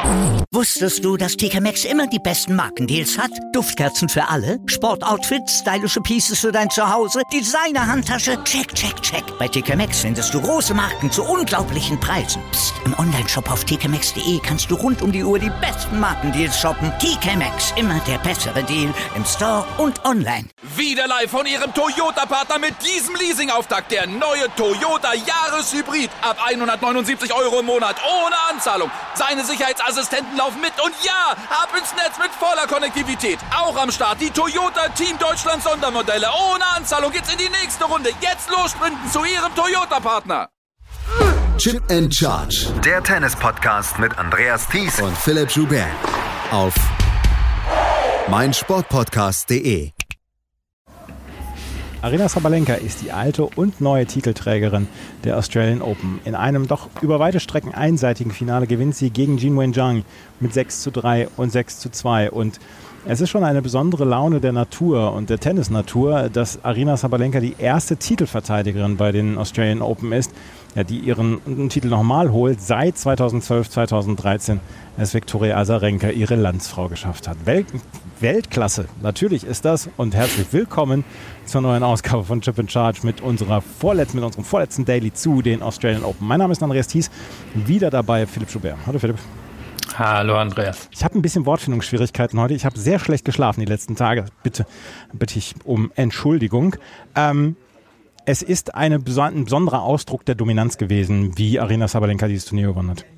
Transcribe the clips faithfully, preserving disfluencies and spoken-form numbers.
Wusstest du, dass T K Maxx immer die besten Markendeals hat? Duftkerzen für alle, Sportoutfits, stylische Pieces für dein Zuhause, Designer-Handtasche, check, check, check. Bei T K Maxx findest du große Marken zu unglaublichen Preisen. Psst. Im Onlineshop auf t k maxx punkt d e kannst du rund um die Uhr die besten Markendeals shoppen. T K Maxx, immer der bessere Deal im Store und online. Wieder live von Ihrem Toyota-Partner mit diesem Leasing-Auftakt. Der neue Toyota Jahreshybrid. Ab hundertneunundsiebzig Euro im Monat. Ohne Anzahlung. Seine Sicherheitsassistenten laufen mit. Und ja, ab ins Netz mit voller Konnektivität. Auch am Start die Toyota Team Deutschland Sondermodelle. Ohne Anzahlung geht's in die nächste Runde. Jetzt los sprinten zu Ihrem Toyota-Partner. Chip and Charge. Der Tennis-Podcast mit Andreas Thies und Philipp Joubert. Auf meinsportpodcast punkt de. Aryna Sabalenka ist die alte und neue Titelträgerin der Australian Open. In einem doch über weite Strecken einseitigen Finale gewinnt sie gegen Qinwen Zhang mit sechs zu drei und sechs zu zwei. Und es ist schon eine besondere Laune der Natur und der Tennisnatur, dass Aryna Sabalenka die erste Titelverteidigerin bei den Australian Open ist, ja, die ihren Titel nochmal holt, seit zweitausendzwölf, zweitausenddreizehn es Viktoria Azarenka, ihre Landsfrau, geschafft hat. Welt- Weltklasse, natürlich ist das, und herzlich willkommen zur neuen Ausgabe von Chip and Charge mit unserer vorletzten, mit unserem vorletzten Daily zu den Australian Open. Mein Name ist Andreas Thies, wieder dabei Philipp Joubert. Hallo Philipp. Hallo Andreas. Ich habe ein bisschen Wortfindungsschwierigkeiten heute. Ich habe sehr schlecht geschlafen die letzten Tage. Bitte bitte ich um Entschuldigung. Ähm, es ist eine, ein besonderer Ausdruck der Dominanz gewesen, wie Aryna Sabalenka dieses Turnier gewonnen hat.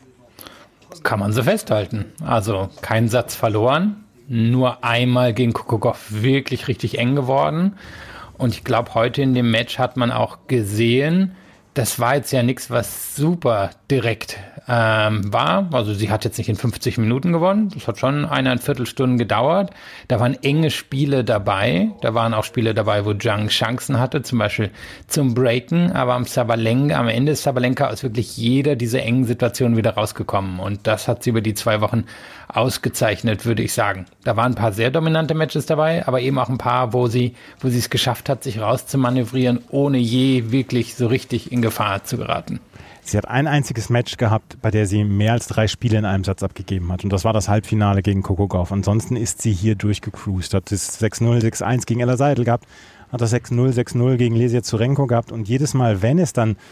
Kann man so festhalten. Also kein Satz verloren. Nur einmal gegen Coco Gauff wirklich richtig eng geworden. Und ich glaube, heute in dem Match hat man auch gesehen, das war jetzt ja nichts, was super direkt ähm, war. Also sie hat jetzt nicht in fünfzig Minuten gewonnen. Das hat schon eineinviertel Stunden gedauert. Da waren enge Spiele dabei. Da waren auch Spiele dabei, wo Zhang Chancen hatte, zum Beispiel zum Breaken. Aber am Sabalenka, am Ende ist Sabalenka aus wirklich jeder dieser engen Situationen wieder rausgekommen. Und das hat sie über die zwei Wochen ausgezeichnet, würde ich sagen. Da waren ein paar sehr dominante Matches dabei, aber eben auch ein paar, wo sie, wo sie es geschafft hat, sich rauszumanövrieren, ohne je wirklich so richtig in Gefahr zu geraten. Sie hat ein einziges Match gehabt, bei der sie mehr als drei Spiele in einem Satz abgegeben hat. Und das war das Halbfinale gegen Coco Gauff. Ansonsten ist sie hier durchgecruised. Hat das sechs null, sechs eins gegen Ella Seidel gehabt, hat das sechs null, sechs null gegen Lesia Tsurenko gehabt. Und jedes Mal, wenn es dann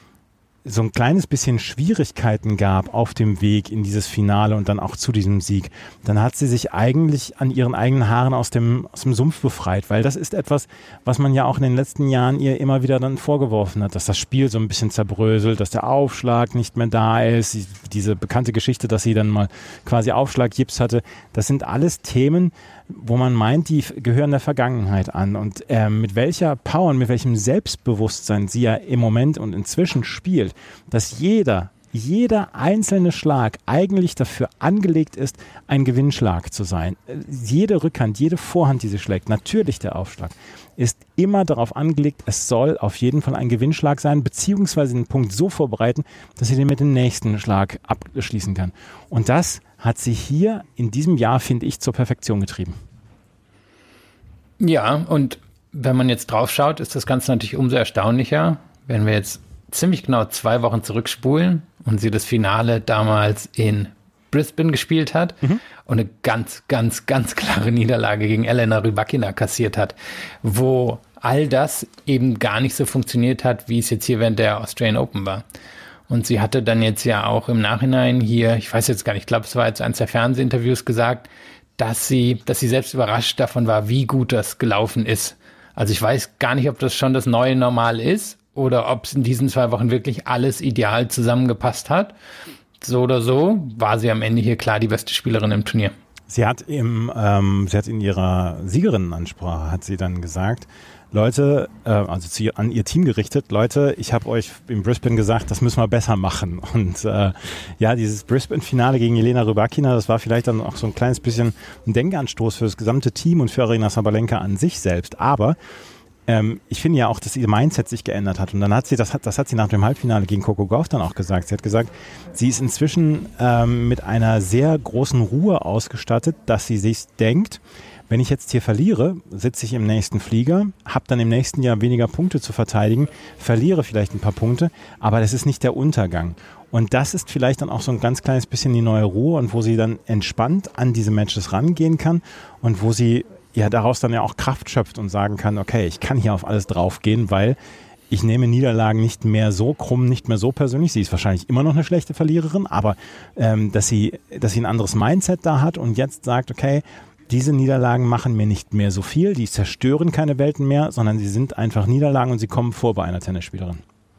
so ein kleines bisschen Schwierigkeiten gab auf dem Weg in dieses Finale und dann auch zu diesem Sieg, dann hat sie sich eigentlich an ihren eigenen Haaren aus dem, aus dem Sumpf befreit, weil das ist etwas, was man ja auch in den letzten Jahren ihr immer wieder dann vorgeworfen hat, dass das Spiel so ein bisschen zerbröselt, dass der Aufschlag nicht mehr da ist, diese bekannte Geschichte, dass sie dann mal quasi Aufschlaggips hatte, das sind alles Themen, wo man meint, die gehören der Vergangenheit an. Und äh, mit welcher Power und mit welchem Selbstbewusstsein sie ja im Moment und inzwischen spielt, dass jeder, jeder einzelne Schlag eigentlich dafür angelegt ist, ein Gewinnschlag zu sein. Jede Rückhand, jede Vorhand, die sie schlägt, natürlich der Aufschlag, ist immer darauf angelegt, es soll auf jeden Fall ein Gewinnschlag sein, beziehungsweise den Punkt so vorbereiten, dass sie den mit dem nächsten Schlag abschließen kann. Und das hat sie hier in diesem Jahr, finde ich, zur Perfektion getrieben. Ja, und wenn man jetzt drauf schaut, ist das Ganze natürlich umso erstaunlicher, wenn wir jetzt ziemlich genau zwei Wochen zurückspulen und sie das Finale damals in Brisbane gespielt hat mhm. und eine ganz, ganz, ganz klare Niederlage gegen Elena Rybakina kassiert hat, wo all das eben gar nicht so funktioniert hat, wie es jetzt hier während der Australian Open war. Und sie hatte dann jetzt ja auch im Nachhinein hier, ich weiß jetzt gar nicht, ich glaube, es war jetzt eines der Fernsehinterviews gesagt, dass sie, dass sie selbst überrascht davon war, wie gut das gelaufen ist. Also ich weiß gar nicht, ob das schon das neue Normal ist oder ob es in diesen zwei Wochen wirklich alles ideal zusammengepasst hat. So oder so war sie am Ende hier klar die beste Spielerin im Turnier. Sie hat im, ähm, sie hat in ihrer Siegerinnenansprache hat sie dann gesagt, Leute, äh, also zu, an ihr Team gerichtet, Leute, ich habe euch in Brisbane gesagt, das müssen wir besser machen. Und äh, ja, dieses Brisbane-Finale gegen Elena Rybakina, das war vielleicht dann auch so ein kleines bisschen ein Denkanstoß für das gesamte Team und für Aryna Sabalenka an sich selbst. Aber ähm, ich finde ja auch, dass ihr Mindset sich geändert hat. Und dann hat sie, das hat, das hat sie nach dem Halbfinale gegen Coco Gauff dann auch gesagt. Sie hat gesagt, sie ist inzwischen ähm, mit einer sehr großen Ruhe ausgestattet, dass sie sich denkt, wenn ich jetzt hier verliere, sitze ich im nächsten Flieger, habe dann im nächsten Jahr weniger Punkte zu verteidigen, verliere vielleicht ein paar Punkte, aber das ist nicht der Untergang. Und das ist vielleicht dann auch so ein ganz kleines bisschen die neue Ruhe und wo sie dann entspannt an diese Matches rangehen kann und wo sie ja daraus dann ja auch Kraft schöpft und sagen kann, okay, ich kann hier auf alles draufgehen, weil ich nehme Niederlagen nicht mehr so krumm, nicht mehr so persönlich. Sie ist wahrscheinlich immer noch eine schlechte Verliererin, aber ähm, dass sie, dass sie ein anderes Mindset da hat und jetzt sagt, okay, diese Niederlagen machen mir nicht mehr so viel, die zerstören keine Welten mehr, sondern sie sind einfach Niederlagen und sie kommen vor bei einer Tennisspielerin.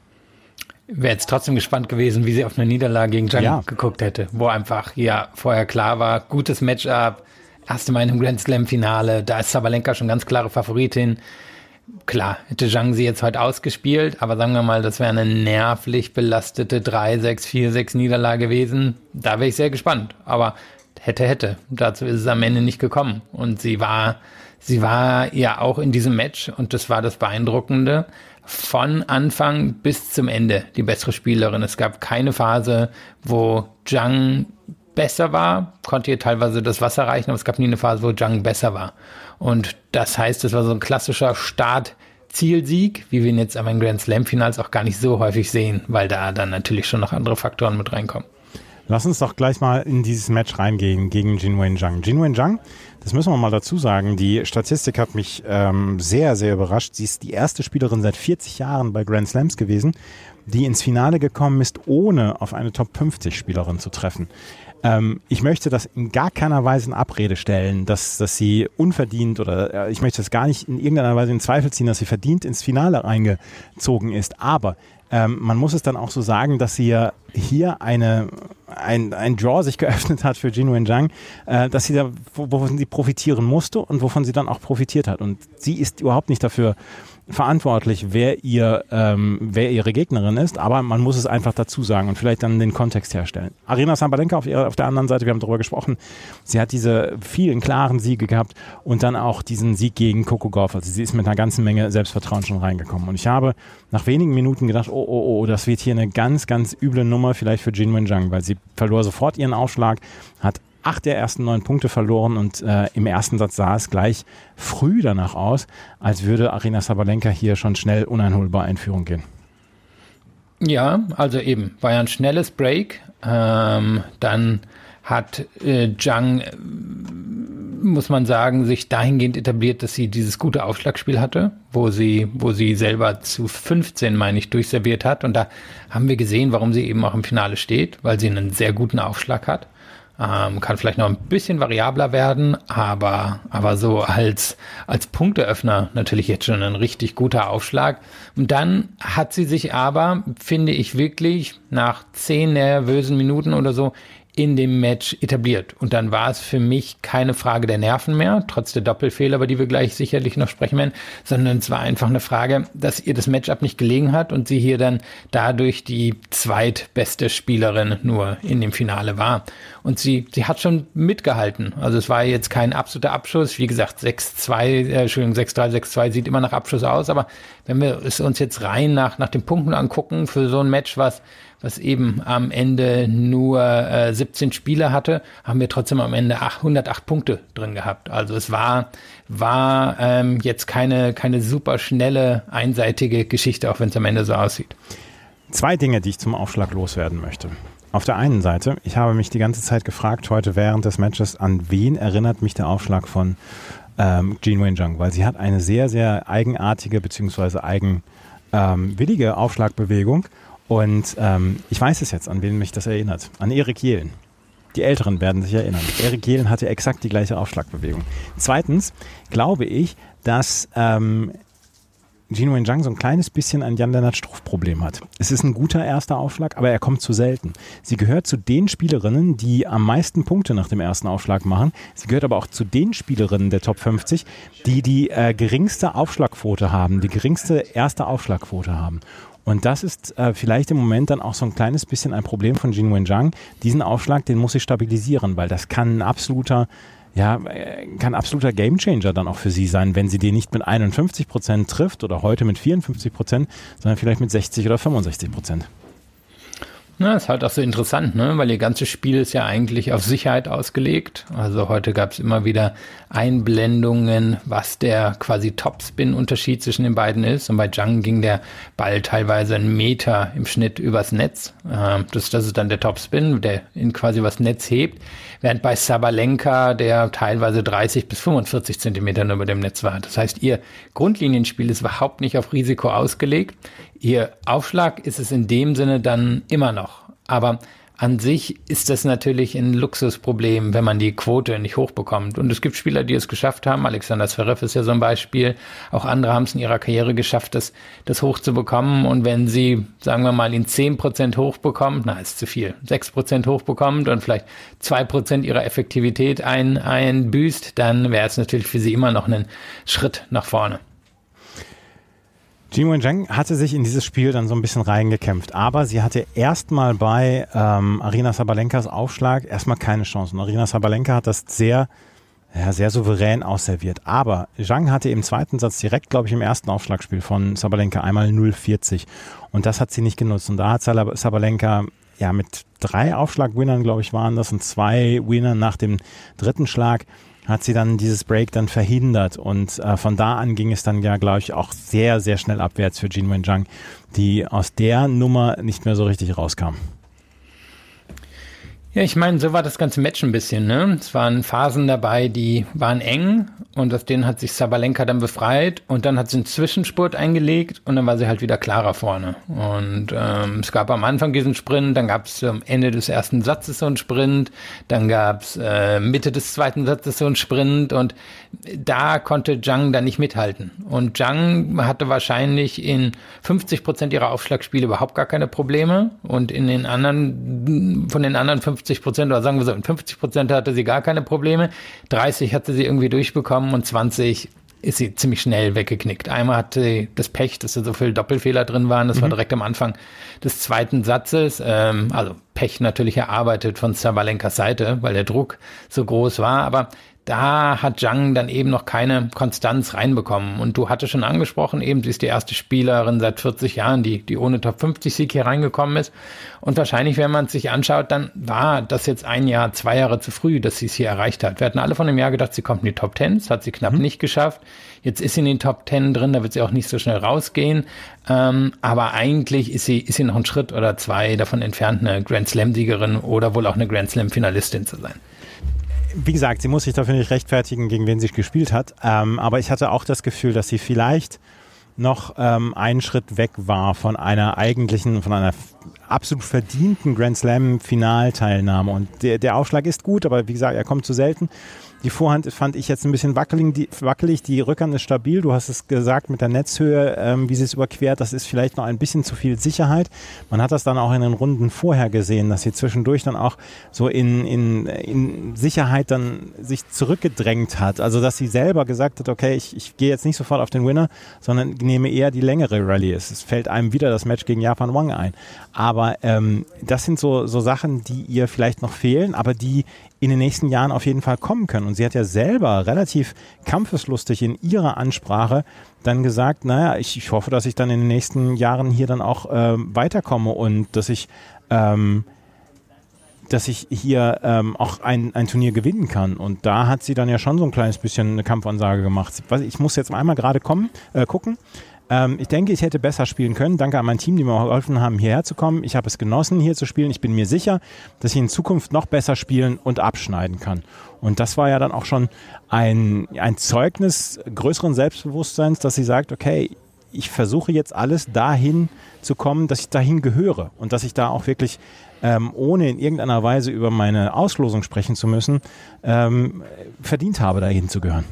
Wäre jetzt trotzdem gespannt gewesen, wie sie auf eine Niederlage gegen Zhang ja. geguckt hätte, wo einfach ja vorher klar war, gutes Matchup, erste Mal in einem Grand Slam Finale, da ist Sabalenka schon ganz klare Favoritin. Klar, hätte Zhang sie jetzt heute ausgespielt, aber sagen wir mal, das wäre eine nervlich belastete drei sechs, vier sechs Niederlage gewesen. Da wäre ich sehr gespannt. Aber hätte, hätte. Dazu ist es am Ende nicht gekommen. Und sie war, sie war ja auch in diesem Match, und das war das Beeindruckende, von Anfang bis zum Ende die bessere Spielerin. Es gab keine Phase, wo Zhang besser war, konnte ihr teilweise das Wasser reichen, aber es gab nie eine Phase, wo Zhang besser war. Und das heißt, es war so ein klassischer Start-Zielsieg, wie wir ihn jetzt aber in Grand Slam-Finals auch gar nicht so häufig sehen, weil da dann natürlich schon noch andere Faktoren mit reinkommen. Lass uns doch gleich mal in dieses Match reingehen gegen Jinwen Zhang. Jinwen Zhang, das müssen wir mal dazu sagen, die Statistik hat mich ähm, sehr, sehr überrascht. Sie ist die erste Spielerin seit vierzig Jahren bei Grand Slams gewesen, die ins Finale gekommen ist, ohne auf eine Top fünfzig Spielerin zu treffen. Ähm, ich möchte das in gar keiner Weise in Abrede stellen, dass, dass sie unverdient oder äh, ich möchte das gar nicht in irgendeiner Weise in Zweifel ziehen, dass sie verdient ins Finale eingezogen ist. Aber ähm, man muss es dann auch so sagen, dass sie ja hier eine, ein, ein Draw sich geöffnet hat für Jinwen Zhang, äh, dass sie da, wovon sie profitieren musste und wovon sie dann auch profitiert hat. Und sie ist überhaupt nicht dafür verantwortlich, wer ihr, ähm, wer ihre Gegnerin ist, aber man muss es einfach dazu sagen und vielleicht dann den Kontext herstellen. Aryna Sabalenka auf, ihrer, auf der anderen Seite, wir haben darüber gesprochen, sie hat diese vielen klaren Siege gehabt und dann auch diesen Sieg gegen Coco Gauff. Also sie ist mit einer ganzen Menge Selbstvertrauen schon reingekommen. Und ich habe nach wenigen Minuten gedacht, oh, oh, oh, das wird hier eine ganz, ganz üble Nummer vielleicht für Jinwen Zhang, weil sie verlor sofort ihren Aufschlag, hat acht der ersten neun Punkte verloren und äh, im ersten Satz sah es gleich früh danach aus, als würde Aryna Sabalenka hier schon schnell uneinholbar in Führung gehen. Ja, also eben, war ja ein schnelles Break. Ähm, dann hat äh, Zhang, äh, muss man sagen, sich dahingehend etabliert, dass sie dieses gute Aufschlagspiel hatte, wo sie, wo sie selber zu fünfzehn, meine ich, durchserviert hat. Und da haben wir gesehen, warum sie eben auch im Finale steht, weil sie einen sehr guten Aufschlag hat. Ähm, kann vielleicht noch ein bisschen variabler werden, aber, aber so als, als Punkteöffner natürlich jetzt schon ein richtig guter Aufschlag. Und dann hat sie sich aber, finde ich wirklich, nach zehn nervösen Minuten oder so in dem Match etabliert. Und dann war es für mich keine Frage der Nerven mehr, trotz der Doppelfehler, über die wir gleich sicherlich noch sprechen werden, sondern es war einfach eine Frage, dass ihr das Matchup nicht gelegen hat und sie hier dann dadurch die zweitbeste Spielerin nur in dem Finale war. Und sie, sie hat schon mitgehalten. Also es war jetzt kein absoluter Abschuss. Wie gesagt, sechs zwei, äh, Entschuldigung, sechs drei, sechs zwei sieht immer nach Abschuss aus, aber wenn wir es uns jetzt rein nach, nach den Punkten angucken für so ein Match, was was eben am Ende nur äh, siebzehn Spiele hatte, haben wir trotzdem am Ende hundertacht Punkte drin gehabt. Also es war war ähm, jetzt keine keine super schnelle, einseitige Geschichte, auch wenn es am Ende so aussieht. Zwei Dinge, die ich zum Aufschlag loswerden möchte. Auf der einen Seite, ich habe mich die ganze Zeit gefragt, heute während des Matches, an wen erinnert mich der Aufschlag von ähm, Jinwen Zhang, weil sie hat eine sehr, sehr eigenartige bzw. eigenwillige ähm, Aufschlagbewegung. Und ähm, ich weiß es jetzt, an wen mich das erinnert. An Erik Jelen. Die Älteren werden sich erinnern. Erik Jelen hatte exakt die gleiche Aufschlagbewegung. Zweitens glaube ich, dass ähm, Jinwen Zhang so ein kleines bisschen ein Jan-Lennart Struff-Problem hat. Es ist ein guter erster Aufschlag, aber er kommt zu selten. Sie gehört zu den Spielerinnen, die am meisten Punkte nach dem ersten Aufschlag machen. Sie gehört aber auch zu den Spielerinnen der Top fünfzig, die die äh, geringste Aufschlagquote haben, die geringste erste Aufschlagquote haben. Und das ist äh, vielleicht im Moment dann auch so ein kleines bisschen ein Problem von Jinwen Zhang. Diesen Aufschlag, den muss sie stabilisieren, weil das kann ein absoluter, ja, kann ein absoluter Gamechanger dann auch für sie sein, wenn sie den nicht mit einundfünfzig Prozent trifft oder heute mit vierundfünfzig Prozent, sondern vielleicht mit sechzig oder fünfundsechzig Prozent. Na, ist halt auch so interessant, ne? Weil ihr ganzes Spiel ist ja eigentlich auf Sicherheit ausgelegt. Also heute gab es immer wieder Einblendungen, was der quasi Topspin-Unterschied zwischen den beiden ist. Und bei Zhang ging der Ball teilweise einen Meter im Schnitt übers Netz. Ähm, das, das ist dann der Topspin, der in quasi was Netz hebt. Während bei Sabalenka der teilweise dreißig bis fünfundvierzig Zentimeter über dem Netz war. Das heißt, ihr Grundlinienspiel ist überhaupt nicht auf Risiko ausgelegt. Ihr Aufschlag ist es in dem Sinne dann immer noch. Aber an sich ist das natürlich ein Luxusproblem, wenn man die Quote nicht hochbekommt. Und es gibt Spieler, die es geschafft haben. Alexander Zverev ist ja so ein Beispiel. Auch andere haben es in ihrer Karriere geschafft, das, das hochzubekommen. Und wenn sie, sagen wir mal, in zehn Prozent hochbekommen, na, ist zu viel, sechs Prozent hochbekommt und vielleicht zwei Prozent ihrer Effektivität ein, einbüßt, dann wäre es natürlich für sie immer noch ein Schritt nach vorne. Qinwen Zheng hatte sich in dieses Spiel dann so ein bisschen reingekämpft, aber sie hatte erstmal bei ähm, Aryna Sabalenkas Aufschlag erstmal keine Chancen. Aryna Sabalenka hat das sehr, ja, sehr souverän ausserviert, aber Zhang hatte im zweiten Satz direkt, glaube ich, im ersten Aufschlagspiel von Sabalenka einmal null Komma vierzig und das hat sie nicht genutzt und da hat Sabalenka ja mit drei Aufschlagwinnern, glaube ich, waren das und zwei Winnern nach dem dritten Schlag hat sie dann dieses Break dann verhindert und äh, von da an ging es dann ja, glaube ich, auch sehr, sehr schnell abwärts für Qinwen Zheng, die aus der Nummer nicht mehr so richtig rauskam. Ja, ich meine, so war das ganze Match ein bisschen, ne? Es waren Phasen dabei, die waren eng und aus denen hat sich Sabalenka dann befreit und dann hat sie einen Zwischenspurt eingelegt und dann war sie halt wieder klarer vorne. Und ähm, es gab am Anfang diesen Sprint, dann gab es am Ende des ersten Satzes so einen Sprint, dann gab es äh, Mitte des zweiten Satzes so einen Sprint und da konnte Zhang dann nicht mithalten. Und Zhang hatte wahrscheinlich in fünfzig Prozent ihrer Aufschlagspiele überhaupt gar keine Probleme und in den anderen, von den anderen fünfzig Prozent oder sagen wir so, in fünfzig Prozent hatte sie gar keine Probleme, dreißig hatte sie irgendwie durchbekommen und zwanzig ist sie ziemlich schnell weggeknickt. Einmal hatte sie das Pech, dass da so viele Doppelfehler drin waren, das mhm. war direkt am Anfang des zweiten Satzes, ähm, also Pech natürlich erarbeitet von Sabalenkas Seite, weil der Druck so groß war, aber da hat Zhang dann eben noch keine Konstanz reinbekommen. Und du hattest schon angesprochen, eben sie ist die erste Spielerin seit vierzig Jahren, die, die ohne Top fünfzig Sieg hier reingekommen ist. Und wahrscheinlich, wenn man es sich anschaut, dann war das jetzt ein Jahr, zwei Jahre zu früh, dass sie es hier erreicht hat. Wir hatten alle von dem Jahr gedacht, sie kommt in die Top Ten, das hat sie knapp mhm. nicht geschafft. Jetzt ist sie in den Top Ten drin, da wird sie auch nicht so schnell rausgehen. Ähm, aber eigentlich ist sie, ist sie noch einen Schritt oder zwei davon entfernt, eine Grand Slam-Siegerin oder wohl auch eine Grand Slam-Finalistin zu sein. Wie gesagt, sie muss sich dafür nicht rechtfertigen, gegen wen sie gespielt hat. Ähm, aber ich hatte auch das Gefühl, dass sie vielleicht noch ähm, einen Schritt weg war von einer eigentlichen, von einer absolut verdienten Grand Slam Finalteilnahme. Und der, der Aufschlag ist gut, aber wie gesagt, er kommt zu selten. Die Vorhand fand ich jetzt ein bisschen wackelig, die, wackelig, die Rückhand ist stabil. Du hast es gesagt mit der Netzhöhe, ähm, wie sie es überquert, das ist vielleicht noch ein bisschen zu viel Sicherheit. Man hat das dann auch in den Runden vorher gesehen, dass sie zwischendurch dann auch so in, in, in Sicherheit dann sich zurückgedrängt hat. Also dass sie selber gesagt hat, okay, ich, ich gehe jetzt nicht sofort auf den Winner, sondern nehme eher die längere Rallye. Es fällt einem wieder das Match gegen Japan Wang ein. Aber ähm, das sind so, so Sachen, die ihr vielleicht noch fehlen, aber die in den nächsten Jahren auf jeden Fall kommen können. Und sie hat ja selber relativ kampfeslustig in ihrer Ansprache dann gesagt, naja, ich, ich hoffe, dass ich dann in den nächsten Jahren hier dann auch ähm, weiterkomme und dass ich ähm, dass ich hier ähm, auch ein, ein Turnier gewinnen kann. Und da hat sie dann ja schon so ein kleines bisschen eine Kampfansage gemacht. Ich muss jetzt einmal gerade kommen, äh, gucken. Ähm, ich denke, ich hätte besser spielen können. Danke an mein Team, die mir geholfen haben, hierher zu kommen. Ich habe es genossen, hier zu spielen. Ich bin mir sicher, dass ich in Zukunft noch besser spielen und abschneiden kann. Und das war ja dann auch schon ein, ein Zeugnis größeren Selbstbewusstseins, dass sie sagt, okay, ich versuche jetzt alles dahin zu kommen, dass ich dahin gehöre und dass ich da auch wirklich, ähm, ohne in irgendeiner Weise über meine Auslosung sprechen zu müssen, ähm, verdient habe, dahin zu gehören.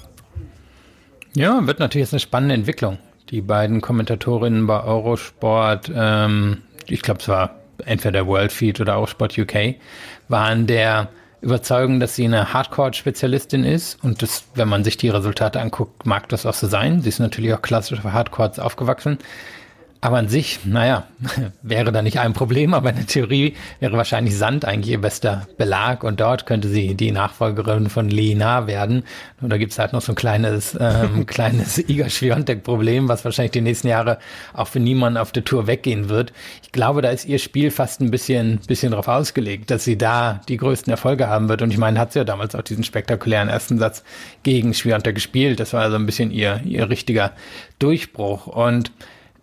Ja, wird natürlich jetzt eine spannende Entwicklung. Die beiden Kommentatorinnen bei Eurosport, ähm, ich glaube, es war entweder World Feed oder Eurosport U K, waren der Überzeugung, dass sie eine Hardcore-Spezialistin ist. Und das, wenn man sich die Resultate anguckt, mag das auch so sein. Sie ist natürlich auch klassisch für Hardcourts aufgewachsen. Aber an sich, naja, wäre da nicht ein Problem, aber in der Theorie wäre wahrscheinlich Sand eigentlich ihr bester Belag und dort könnte sie die Nachfolgerin von Li Na werden. Und da gibt's halt noch so ein kleines, ähm, kleines Iga-Swiatek-Problem, was wahrscheinlich die nächsten Jahre auch für niemanden auf der Tour weggehen wird. Ich glaube, da ist ihr Spiel fast ein bisschen, bisschen drauf ausgelegt, dass sie da die größten Erfolge haben wird. Und ich meine, hat sie ja damals auch diesen spektakulären ersten Satz gegen Swiatek gespielt. Das war also ein bisschen ihr, ihr richtiger Durchbruch. Und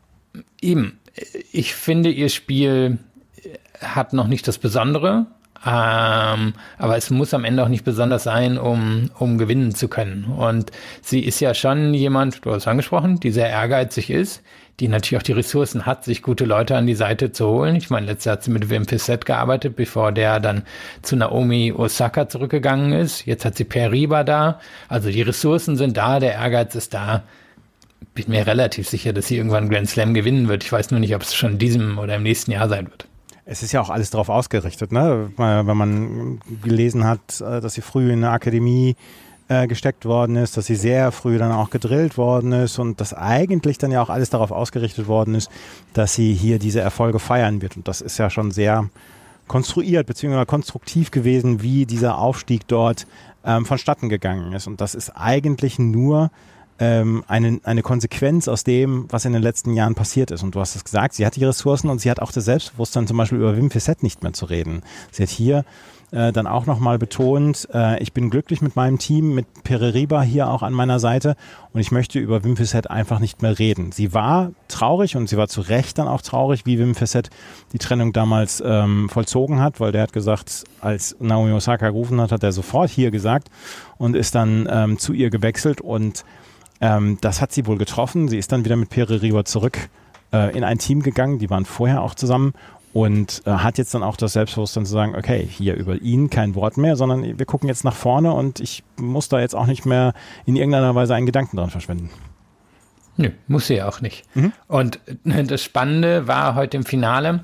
eben, ich finde, ihr Spiel hat noch nicht das Besondere, ähm, aber es muss am Ende auch nicht besonders sein, um, um gewinnen zu können. Und sie ist ja schon jemand, du hast es angesprochen, die sehr ehrgeizig ist, die natürlich auch die Ressourcen hat, sich gute Leute an die Seite zu holen. Ich meine, letztes Jahr hat sie mit Wim Fissette gearbeitet, bevor der dann zu Naomi Osaka zurückgegangen ist. Jetzt hat sie Per Riba da. Also die Ressourcen sind da, der Ehrgeiz ist da. Bin mir relativ sicher, dass sie irgendwann Grand Slam gewinnen wird. Ich weiß nur nicht, ob es schon in diesem oder im nächsten Jahr sein wird. Es ist ja auch alles darauf ausgerichtet, ne? Wenn man gelesen hat, dass sie früh in eine Akademie äh, gesteckt worden ist, dass sie sehr früh dann auch gedrillt worden ist und dass eigentlich dann ja auch alles darauf ausgerichtet worden ist, dass sie hier diese Erfolge feiern wird. Und das ist ja schon sehr konstruiert bzw. konstruktiv gewesen, wie dieser Aufstieg dort ähm, vonstatten gegangen ist. Und das ist eigentlich nur ähm, eine, eine Konsequenz aus dem, was in den letzten Jahren passiert ist. Und du hast es gesagt, sie hat die Ressourcen und sie hat auch das Selbstbewusstsein, zum Beispiel über Wim Fissette nicht mehr zu reden. Sie hat hier äh, dann auch nochmal betont, äh, ich bin glücklich mit meinem Team, mit Per Riba hier auch an meiner Seite und ich möchte über Wim Fissette einfach nicht mehr reden. Sie war traurig und sie war zu Recht dann auch traurig, wie Wim Fissette die Trennung damals ähm, vollzogen hat, weil der hat gesagt, als Naomi Osaka gerufen hat, hat er sofort hier gesagt und ist dann ähm, zu ihr gewechselt und ähm, das hat sie wohl getroffen. Sie ist dann wieder mit Per Riba zurück äh, in ein Team gegangen, die waren vorher auch zusammen und äh, hat jetzt dann auch das Selbstbewusstsein zu sagen, okay, hier über ihn kein Wort mehr, sondern wir gucken jetzt nach vorne und ich muss da jetzt auch nicht mehr in irgendeiner Weise einen Gedanken dran verschwenden. Nö, muss sie ja auch nicht. Mhm. Und das Spannende war heute im Finale,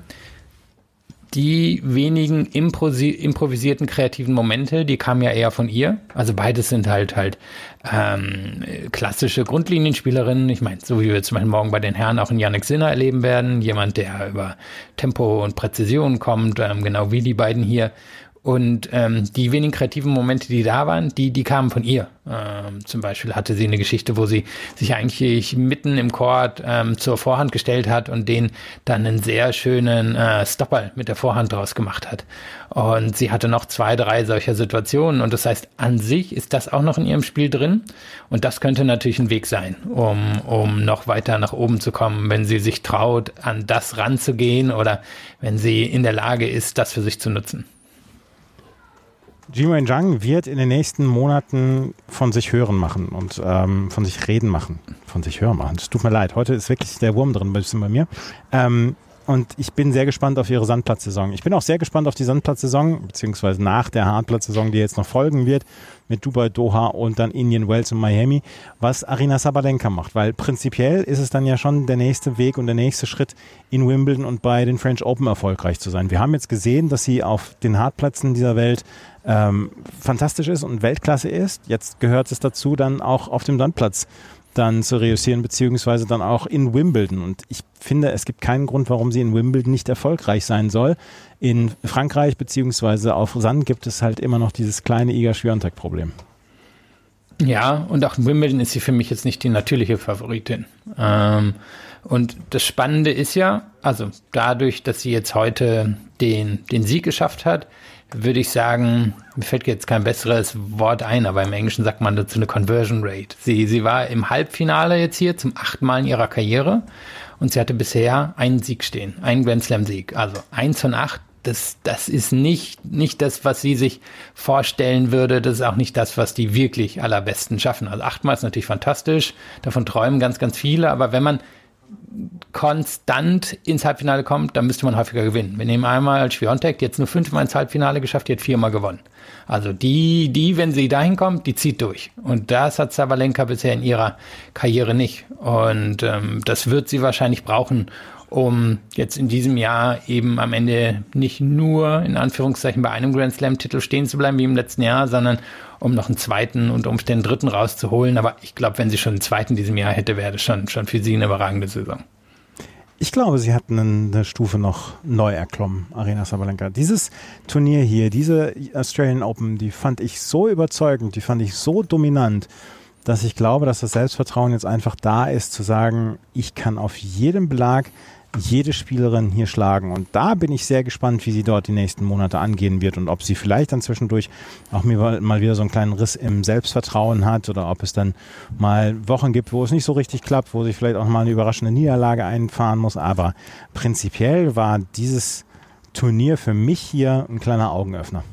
die wenigen improsi- improvisierten kreativen Momente, die kamen ja eher von ihr. Also beides sind halt halt ähm, klassische Grundlinienspielerinnen. Ich meine, so wie wir zum Beispiel morgen bei den Herren auch einen Jannik Sinner erleben werden. Jemand, der über Tempo und Präzision kommt, ähm, genau wie die beiden hier. Und ähm, die wenigen kreativen Momente, die da waren, die die kamen von ihr. Ähm, zum Beispiel hatte sie eine Geschichte, wo sie sich eigentlich mitten im Court ähm, zur Vorhand gestellt hat und den dann einen sehr schönen äh, Stopper mit der Vorhand draus gemacht hat. Und sie hatte noch zwei, drei solcher Situationen. Und das heißt, an sich ist das auch noch in ihrem Spiel drin. Und das könnte natürlich ein Weg sein, um, um noch weiter nach oben zu kommen, wenn sie sich traut, an das ranzugehen oder wenn sie in der Lage ist, das für sich zu nutzen. Jiwen Zhang wird in den nächsten Monaten von sich hören machen und ähm, von sich reden machen. Von sich hören machen. Es tut mir leid. Heute ist wirklich der Wurm drin ein bisschen bei mir. Ähm, und ich bin sehr gespannt auf ihre Sandplatzsaison. Ich bin auch sehr gespannt auf die Sandplatzsaison, beziehungsweise nach der Hartplatzsaison, die jetzt noch folgen wird, mit Dubai, Doha und dann Indian Wells und Miami, was Aryna Sabalenka macht. Weil prinzipiell ist es dann ja schon der nächste Weg und der nächste Schritt, in Wimbledon und bei den French Open erfolgreich zu sein. Wir haben jetzt gesehen, dass sie auf den Hartplätzen dieser Welt ähm, fantastisch ist und Weltklasse ist. Jetzt gehört es dazu, dann auch auf dem Sandplatz dann zu reüssieren, beziehungsweise dann auch in Wimbledon. Und ich finde, es gibt keinen Grund, warum sie in Wimbledon nicht erfolgreich sein soll. In Frankreich, beziehungsweise auf Sand gibt es halt immer noch dieses kleine Iga-Swiatek-Problem. Ja, und auch in Wimbledon ist sie für mich jetzt nicht die natürliche Favoritin. Ähm, und das Spannende ist ja, also dadurch, dass sie jetzt heute den, den Sieg geschafft hat, würde ich sagen, mir fällt jetzt kein besseres Wort ein, aber im Englischen sagt man dazu eine Conversion Rate. Sie, sie war im Halbfinale jetzt hier zum achten Mal in ihrer Karriere und sie hatte bisher einen Sieg stehen, einen Grand Slam Sieg. Also eins von acht, das, das ist nicht, nicht das, was sie sich vorstellen würde. Das ist auch nicht das, was die wirklich allerbesten schaffen. Also achtmal ist natürlich fantastisch, davon träumen ganz, ganz viele, aber wenn man konstant ins Halbfinale kommt, dann müsste man häufiger gewinnen. Wir nehmen einmal als Swiatek, die jetzt nur fünfmal ins Halbfinale geschafft, die hat viermal gewonnen. Also die, die, wenn sie dahin kommt, die zieht durch. Und das hat Sabalenka bisher in ihrer Karriere nicht. Und ähm, das wird sie wahrscheinlich brauchen, um jetzt in diesem Jahr eben am Ende nicht nur in Anführungszeichen bei einem Grand Slam-Titel stehen zu bleiben wie im letzten Jahr, sondern um noch einen zweiten und Umständen dritten rauszuholen. Aber ich glaube, wenn sie schon einen zweiten in diesem Jahr hätte, wäre das schon, schon für sie eine überragende Saison. Ich glaube, sie hatten eine Stufe noch neu erklommen, Aryna Sabalenka. Dieses Turnier hier, diese Australian Open, die fand ich so überzeugend, die fand ich so dominant, dass ich glaube, dass das Selbstvertrauen jetzt einfach da ist, zu sagen, ich kann auf jedem Belag jede Spielerin hier schlagen. Und da bin ich sehr gespannt, wie sie dort die nächsten Monate angehen wird und ob sie vielleicht dann zwischendurch auch mal wieder so einen kleinen Riss im Selbstvertrauen hat oder ob es dann mal Wochen gibt, wo es nicht so richtig klappt, wo sie vielleicht auch mal eine überraschende Niederlage einfahren muss. Aber prinzipiell war dieses Turnier für mich hier ein kleiner Augenöffner.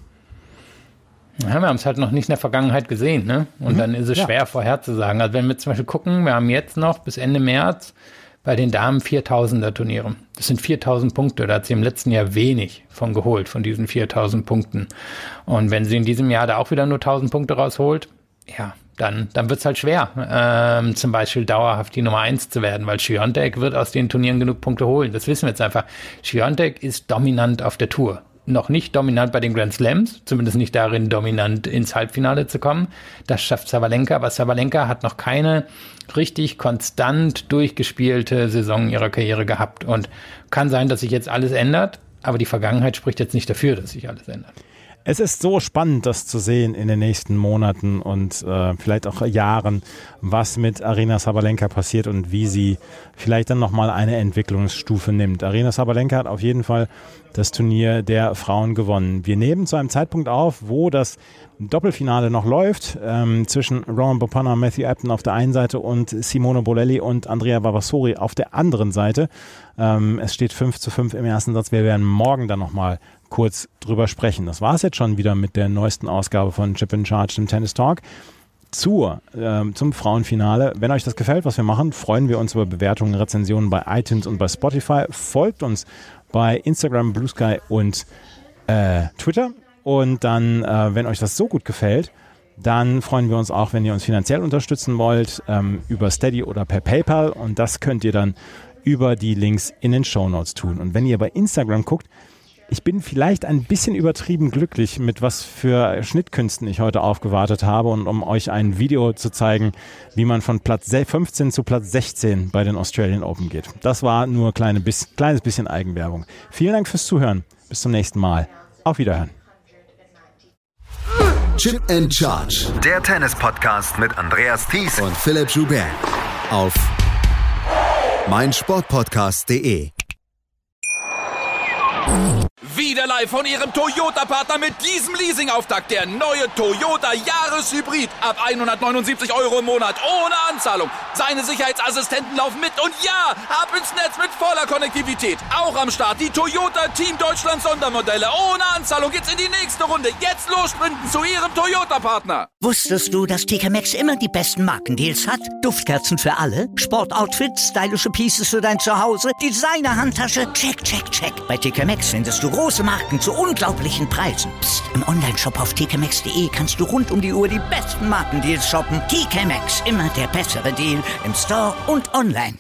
Ja, wir haben es halt noch nicht in der Vergangenheit gesehen, ne? Und mhm. dann ist es schwer ja. vorherzusagen. Also wenn wir zum Beispiel gucken, wir haben jetzt noch bis Ende März bei den Damen viertausender Turniere. Das sind viertausend Punkte. Da hat sie im letzten Jahr wenig von geholt, von diesen viertausend Punkten. Und wenn sie in diesem Jahr da auch wieder nur tausend Punkte rausholt, ja, dann, dann wird es halt schwer, ähm, zum Beispiel dauerhaft die Nummer eins zu werden, weil Świątek wird aus den Turnieren genug Punkte holen. Das wissen wir jetzt einfach. Świątek ist dominant auf der Tour. Noch nicht dominant bei den Grand Slams, zumindest nicht darin, dominant ins Halbfinale zu kommen. Das schafft Sabalenka, aber Sabalenka hat noch keine richtig konstant durchgespielte Saison ihrer Karriere gehabt. Und kann sein, dass sich jetzt alles ändert, aber die Vergangenheit spricht jetzt nicht dafür, dass sich alles ändert. Es ist so spannend, das zu sehen in den nächsten Monaten und äh, vielleicht auch Jahren, was mit Aryna Sabalenka passiert und wie sie vielleicht dann nochmal eine Entwicklungsstufe nimmt. Aryna Sabalenka hat auf jeden Fall das Turnier der Frauen gewonnen. Wir nehmen zu einem Zeitpunkt auf, wo das Doppelfinale noch läuft, ähm, zwischen Rowan Bopanna und Matthew Upton auf der einen Seite und Simone Bolelli und Andrea Vavasori auf der anderen Seite. Ähm, es steht fünf zu fünf im ersten Satz. Wir werden morgen dann nochmal kurz drüber sprechen. Das war es jetzt schon wieder mit der neuesten Ausgabe von Chip in Charge, dem Tennis Talk. Zur, äh, zum Frauenfinale. Wenn euch das gefällt, was wir machen, freuen wir uns über Bewertungen, Rezensionen bei iTunes und bei Spotify. Folgt uns bei Instagram, Blue Sky und äh, Twitter. Und dann, äh, wenn euch das so gut gefällt, dann freuen wir uns auch, wenn ihr uns finanziell unterstützen wollt, ähm, über Steady oder per PayPal. Und das könnt ihr dann über die Links in den Shownotes tun. Und wenn ihr bei Instagram guckt, ich bin vielleicht ein bisschen übertrieben glücklich, mit was für Schnittkünsten ich heute aufgewartet habe und um euch ein Video zu zeigen, wie man von Platz fünfzehn zu Platz sechzehn bei den Australian Open geht. Das war nur ein kleine bis, kleines bisschen Eigenwerbung. Vielen Dank fürs Zuhören. Bis zum nächsten Mal. Auf Wiederhören. Chip and Charge. Der Tennis-Podcast mit Andreas Thies und Philipp Joubert. Auf meinsportpodcast punkt de. Wieder live von Ihrem Toyota-Partner mit diesem Leasing-Auftakt. Der neue Toyota Jahreshybrid. Ab hundertneunundsiebzig Euro im Monat. Ohne Anzahlung. Seine Sicherheitsassistenten laufen mit. Und ja, ab ins Netz mit voller Konnektivität. Auch am Start die Toyota Team Deutschland Sondermodelle. Ohne Anzahlung geht's in die nächste Runde. Jetzt los sprinten zu Ihrem Toyota-Partner. Wusstest du, dass T K Maxx immer die besten Markendeals hat? Duftkerzen für alle, Sportoutfits, stylische Pieces für dein Zuhause, Designer-Handtasche, check, check, check. Bei T K Maxx findest du große Marken zu unglaublichen Preisen. Psst. Im Onlineshop auf t k maxx punkt de kannst du rund um die Uhr die besten Markendeals shoppen. T K Maxx, immer der bessere Deal im Store und online.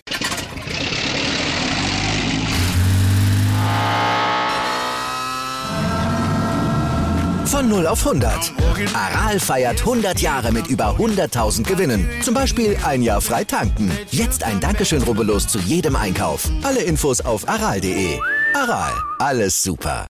Von null auf hundert. Aral feiert hundert Jahre mit über hunderttausend Gewinnen. Zum Beispiel ein Jahr frei tanken. Jetzt ein Dankeschön, rubbellos zu jedem Einkauf. Alle Infos auf aral punkt de. Aral, alles super.